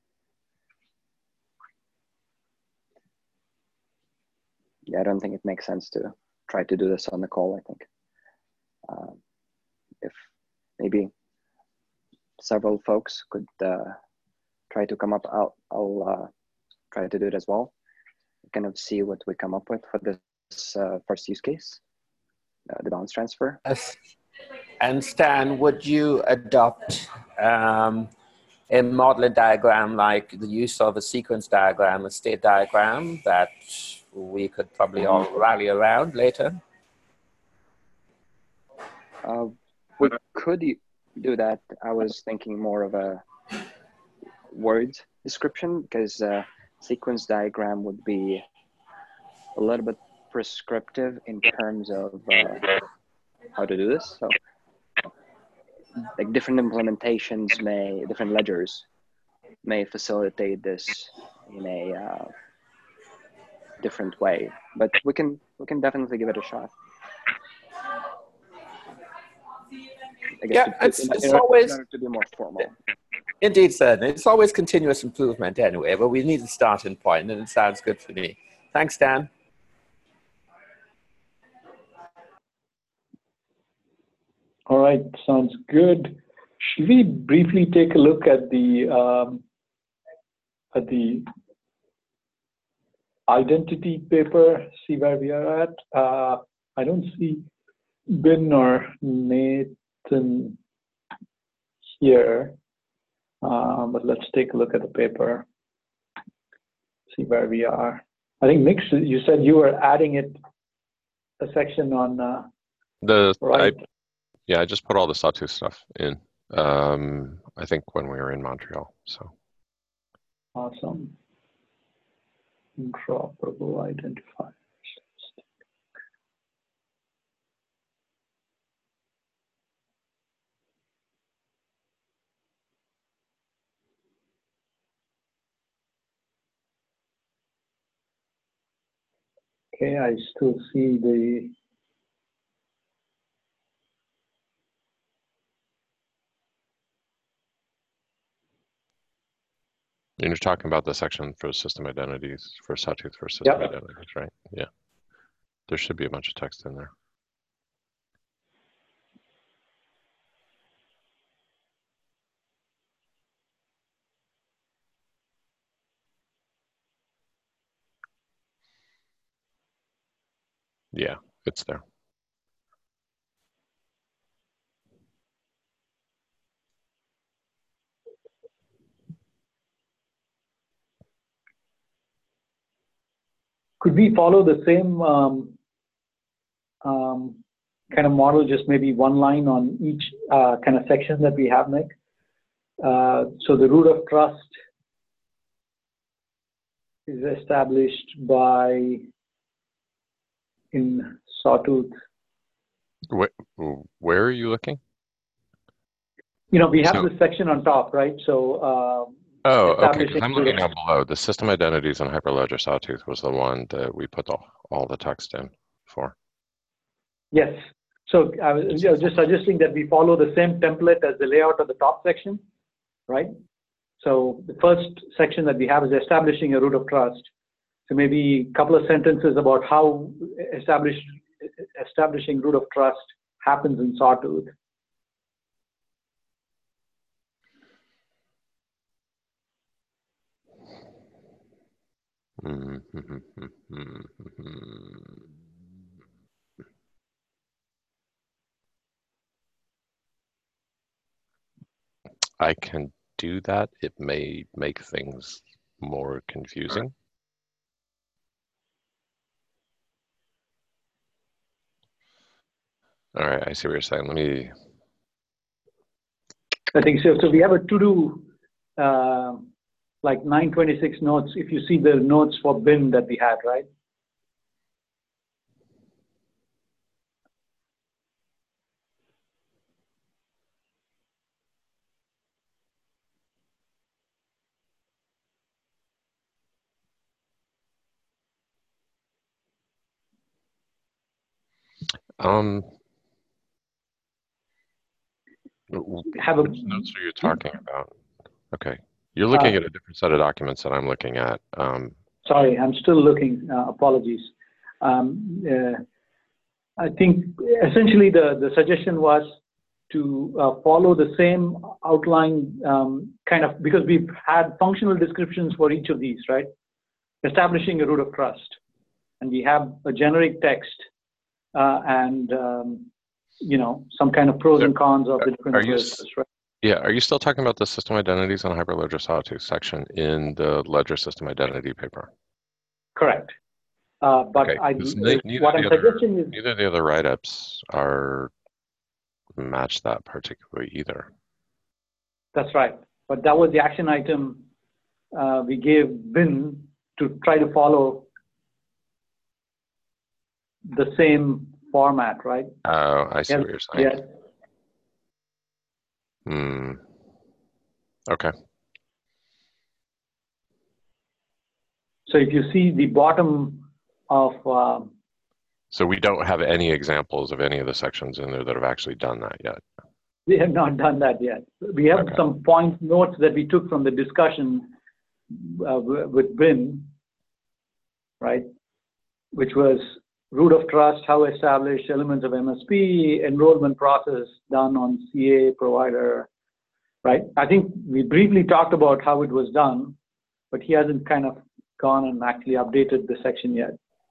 Yeah, I don't think it makes sense to try to do this on the call, I think. Um, if maybe several folks could uh, try to come up, I'll, I'll uh, try to do it as well. Kind of see what we come up with for this uh, first use case, uh, the balance transfer. And Stan, would you adopt um, a modeling diagram like the use of a sequence diagram, a state diagram that we could probably all rally around later? Uh, we could do that. I was thinking more of a word description, because uh, sequence diagram would be a little bit prescriptive in terms of uh, how to do this. So like different implementations may, different ledgers may facilitate this in a uh, different way, but we can, we can definitely give it a shot. I guess Yeah, to, it's, in, it's in, order, always, in order to be more formal. indeed, sir. It's always continuous improvement anyway, but we need a starting point, and it sounds good for me. Thanks, Dan. All right, sounds good. Should we briefly take a look at the um, at the identity paper, see where we are at? Uh, I don't see Ben or Nathan here, uh, but let's take a look at the paper, see where we are. I think Nick, you said you were adding it, a section on uh, The right. I, yeah, I just put all the Sawtooth stuff in. Um, I think when we were in Montreal. So Awesome. Interoperable identifiers. Okay, I still see the you're talking about the section for system identities, for Sawtooth for system Yep. identities, right? Yeah. There should be a bunch of text in there. Yeah, it's there. Could we follow the same um, um, kind of model, just maybe one line on each uh, kind of section that we have, Nick? Uh, so the root of trust is established by, in Sawtooth. Where, where are you looking? You know, we have So, this section on top, right? So uh, oh, okay, because establishing I'm root looking of- down below. The system identities on Hyperledger Sawtooth was the one that we put all, all the text in for. Yes. So I was you know, just suggesting that we follow the same template as the layout of the top section, right? So the first section that we have is establishing a root of trust. So maybe a couple of sentences about how establish, establishing root of trust happens in Sawtooth. I can do that. It may make things more confusing. All right, I see what you're saying. Let me. I think so. So we have a to-do, uh, like nine twenty-six notes. If you see the notes for bin that we had, right? Um. Have a, Which notes are you talking about? Okay, you're looking uh, at a different set of documents that I'm looking at. Um, sorry, I'm still looking. Uh, apologies. Um, uh, I think essentially the, the suggestion was to uh, follow the same outline um, kind of, because we've had functional descriptions for each of these, right? Establishing a root of trust. And we have a generic text uh, and, um, you know, some kind of pros and cons of the different are you, approaches, right? yeah, are you still talking about the system identities on Hyperledger Sawtooth section in the Ledger System Identity paper? Correct. Uh, but okay, I, neither, what I'm other, suggesting is... Neither the other write-ups are match that particularly either. That's right. But that was the action item uh, we gave bin to try to follow the same format, right? Oh, I see Yeah. what you're saying. Yeah. Hmm. Okay. So if you see the bottom of, um, So we don't have any examples of any of the sections in there that have actually done that yet. we have not done that yet. We have Okay. some point notes that we took from the discussion uh, with Bin, right? Which was root of trust, how established, elements of M S P, enrollment process done on C A provider, right? I think we briefly talked about how it was done, but he hasn't kind of gone and actually updated the section yet.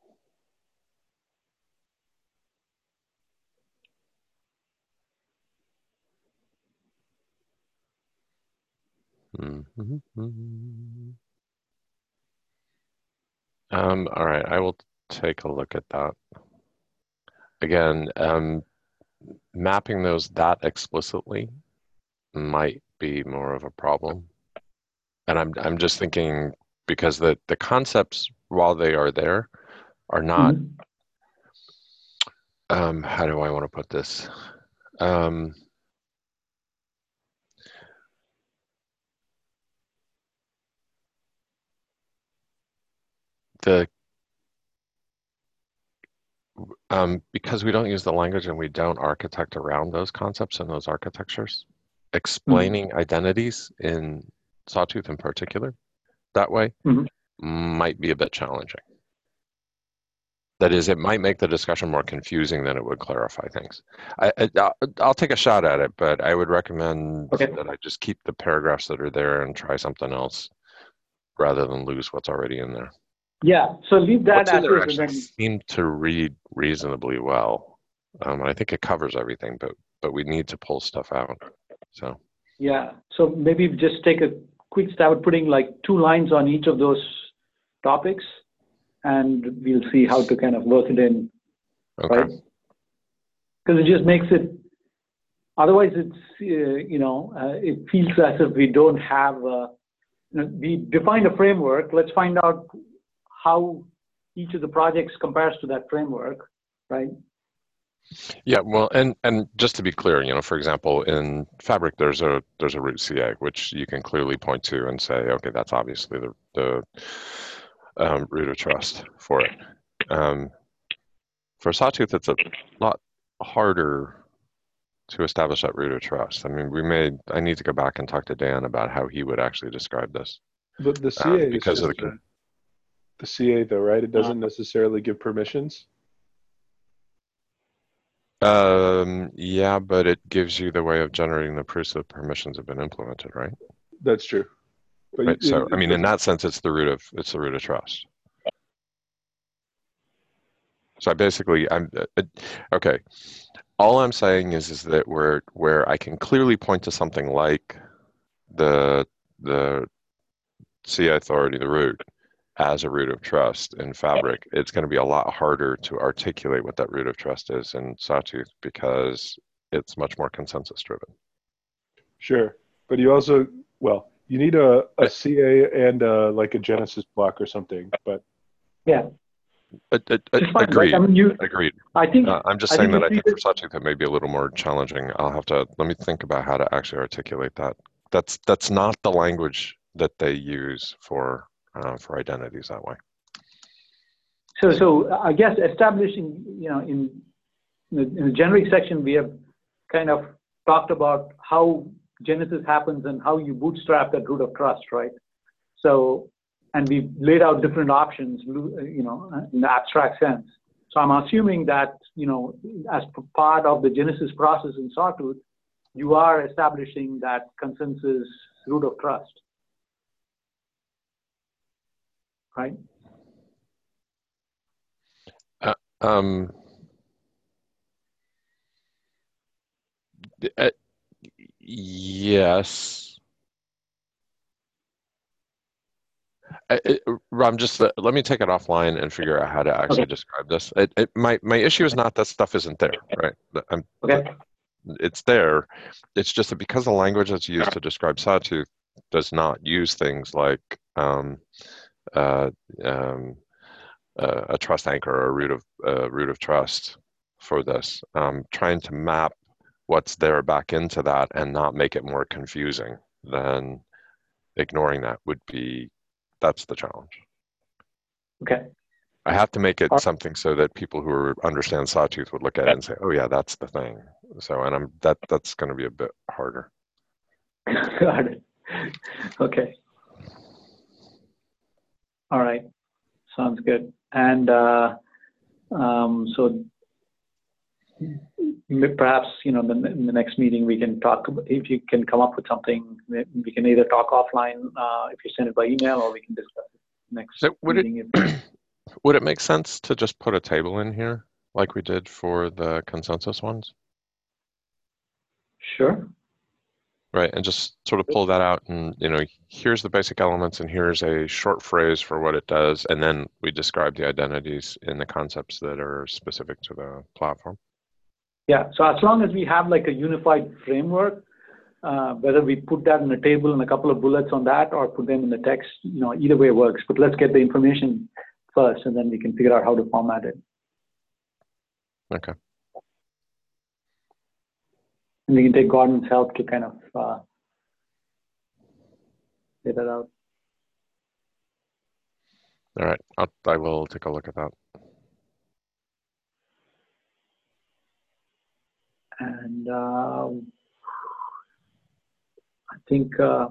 Mm-hmm. Um, all right, I will take a look at that. Again, um, mapping those that explicitly might be more of a problem. And I'm I'm just thinking because the, the concepts, while they are there, are not, Mm-hmm. um, how do I want to put this? Um, the um, because we don't use the language and we don't architect around those concepts and those architectures, explaining mm-hmm. identities in Sawtooth in particular that way mm-hmm. might be a bit challenging. That is, it might make the discussion more confusing than it would clarify things. I, I, I'll take a shot at it, but I would recommend okay. that I just keep the paragraphs that are there and try something else rather than lose what's already in there. Yeah, so leave that what's as in there is. actually Then... seem to read reasonably well. Um, I think it covers everything, but but we need to pull stuff out. So yeah, so maybe just take a quick stab at putting like two lines on each of those topics, and we'll see how to kind of work it in, okay. right? Because it just makes it. Otherwise, it's uh, you know uh, it feels as if we don't have. A, you know, we defined a framework. Let's find out how each of the projects compares to that framework, right? Yeah, well, and and just to be clear, you know, for example, in Fabric, there's a there's a root C A, which you can clearly point to and say, okay, that's obviously the the um, root of trust for it. Um, for Sawtooth, it's a lot harder to establish that root of trust. I mean, we may, I need to go back and talk to Dan about how he would actually describe this. But the C A um, because is of the, a, the C A though, right? It doesn't necessarily give permissions. Um, yeah, but it gives you the way of generating the proofs that permissions have been implemented, right? That's true. But right. It, so, it, I mean, in that sense, it's the root of it's the root of trust. So I basically, I'm uh, okay. All I'm saying is, is that where where I can clearly point to something like the the C A authority, the root, as a root of trust in Fabric, it's going to be a lot harder to articulate what that root of trust is in Sawtooth because it's much more consensus driven. Sure, but you also, well, you need a, a C A and a, like a Genesis block or something, but yeah. Uh, uh, uh, fine, agreed. right? I mean, you, agreed. I think uh, I'm just I saying think that I think for Sawtooth it may be a little more challenging. I'll have to let me think about how to actually articulate that. That's that's not the language that they use for uh, for identities that way. So so I guess establishing, you know, in the, in the generic section we have kind of talked about how Genesis happens and how you bootstrap that root of trust, right? So. And we've laid out different options, you know, in the abstract sense. So I'm assuming that, you know, as part of the Genesis process in Sawtooth, you are establishing that consensus root of trust, right? Uh, um, uh, yes. I, it, Ram, just uh, let me take it offline and figure out how to actually okay. describe this. It, it, my my issue is not that stuff isn't there, right? I'm, okay. It's there. It's just that because the language that's used to describe Sawtooth does not use things like um, uh, um, uh, a trust anchor or a root of uh, root of trust for this. Um, trying to map what's there back into that and not make it more confusing than ignoring that would be, that's the challenge. Okay. I have to make it something so that people who are, understand Sawtooth would look at it and say, oh yeah, that's the thing. So, and I'm, that, that's going to be a bit harder. Got it. Okay. All right. Sounds good. And uh, um, so perhaps, you know, in the, in the next meeting we can talk, if you can come up with something, we can either talk offline uh, if you send it by email, or we can discuss it next so would meeting. It, would it make sense to just put a table in here like we did for the consensus ones? Sure. Right, and just sort of pull that out and, you know, here's the basic elements and here's a short phrase for what it does, and then we describe the identities in the concepts that are specific to the platform. Yeah, so as long as we have like a unified framework, uh, whether we put that in a table and a couple of bullets on that or put them in the text, you know, either way works, but let's get the information first and then we can figure out how to format it. Okay. And we can take Gordon's help to kind of uh, get that out. All right, I'll, I will take a look at that. And uh, I think uh,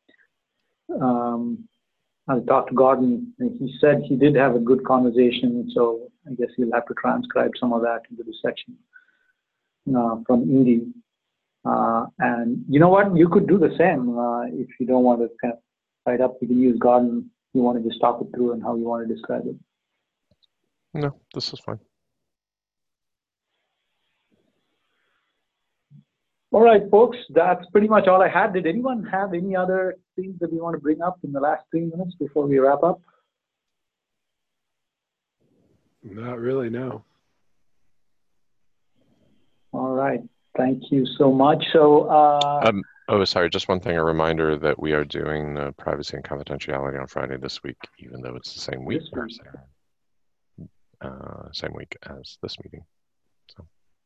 um, I'll talk to Gordon. He said he did have a good conversation, so I guess he'll have to transcribe some of that into the section uh, from Indy. Uh, and you know what? You could do the same uh, if you don't want to kind of write up. You can use Gordon. You want to just talk it through and how you want to describe it. No, this is fine. All right, folks, that's pretty much all I had. Did anyone have any other things that we want to bring up in the last three minutes before we wrap up? Not really, no. All right, thank you so much. So, uh, Um, oh, sorry, just one thing, a reminder that we are doing uh, privacy and confidentiality on Friday this week, even though it's the same week, or same, uh, same week as this meeting. So.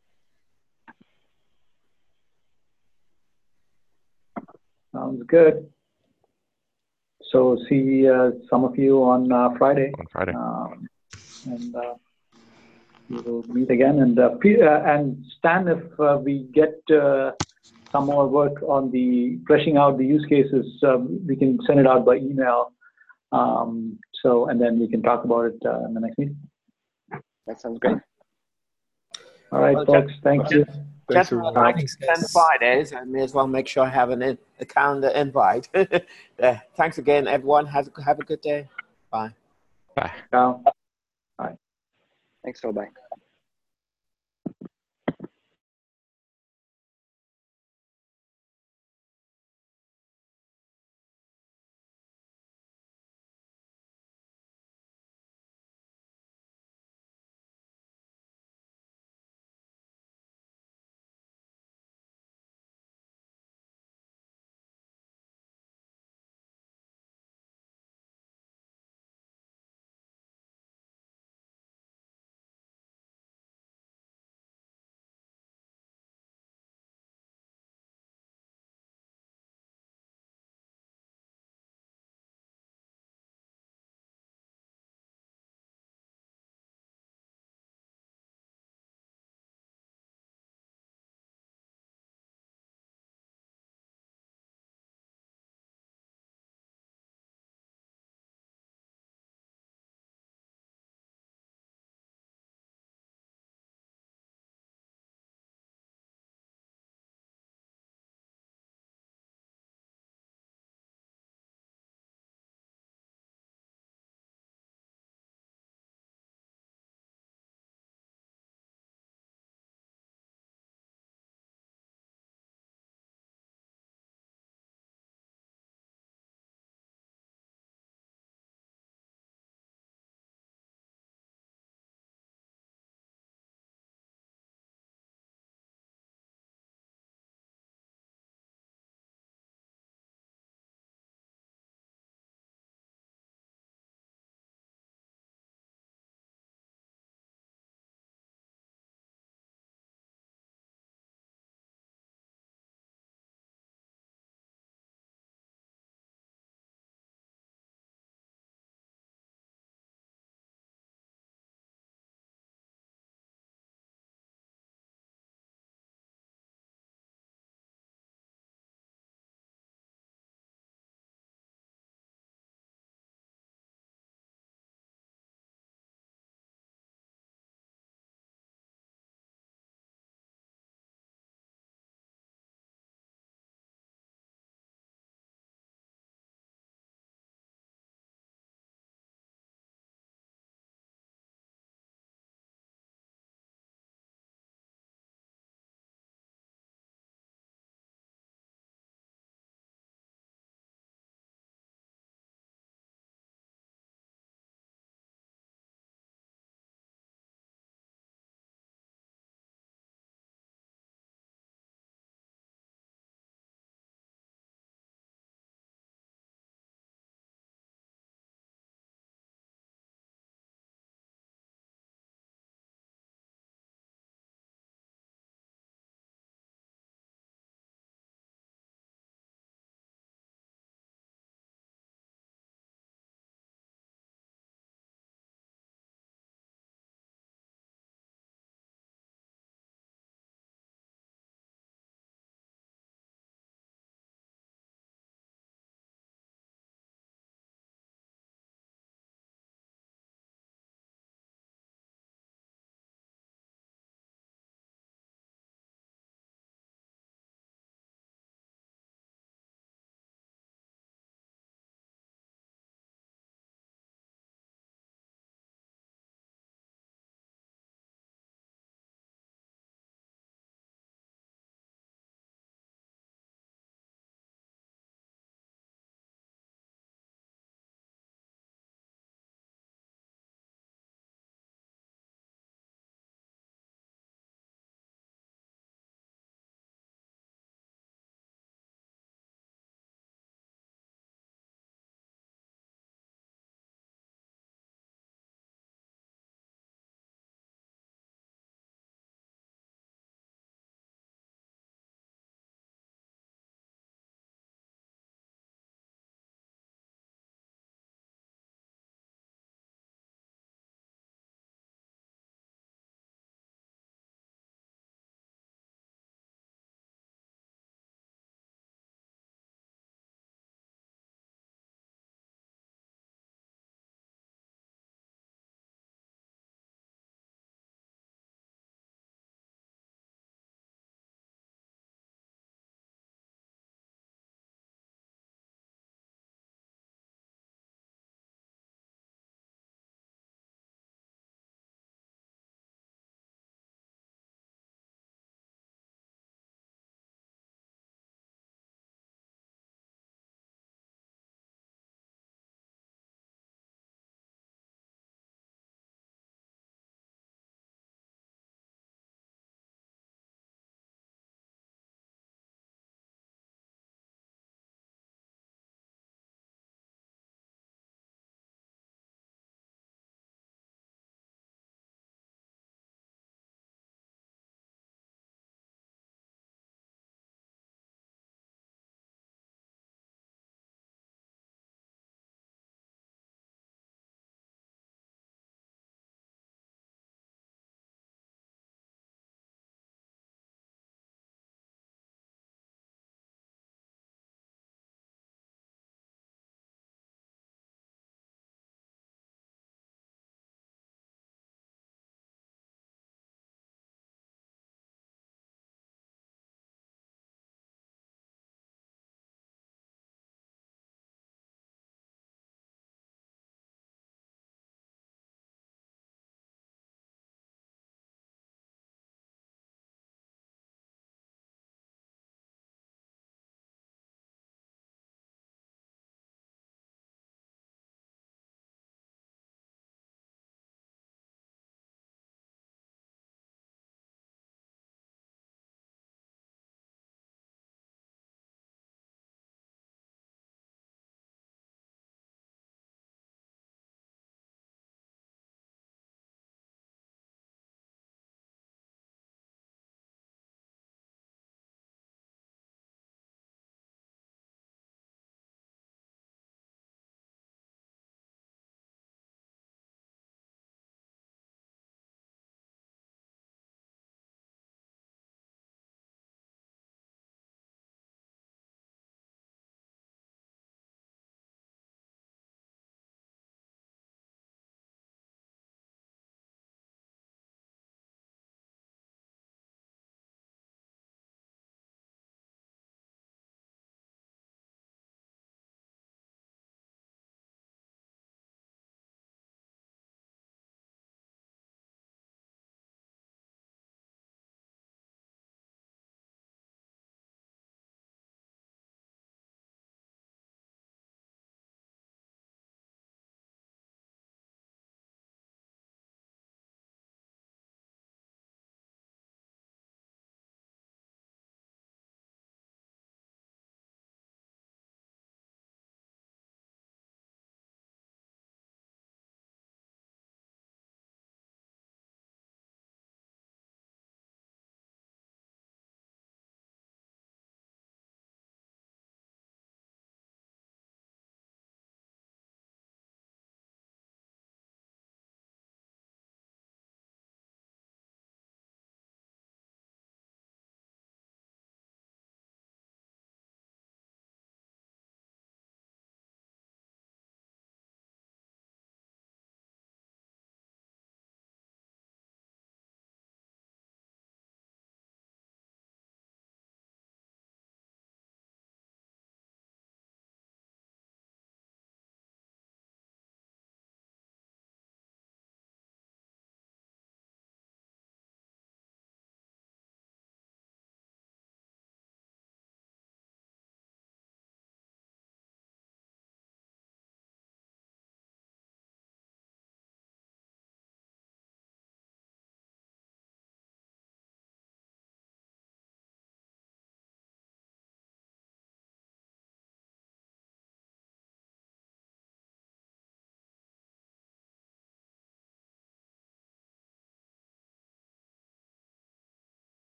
Sounds good. So see uh, some of you on uh, Friday. On Friday. Um, and uh, we will meet again. And uh, uh, and Stan, if uh, we get uh, some more work on the fleshing out the use cases, um, we can send it out by email. Um, so and then we can talk about it uh, in the next meeting. That sounds great. All right, well, folks. Thank you. Thanks, Just everyone. like Thanks, ten guys. Fridays, I may as well make sure I have an in, a calendar invite. uh, thanks again, everyone. Have, have a good day. Bye. Bye. Ciao. Thanks, Phil. Bye.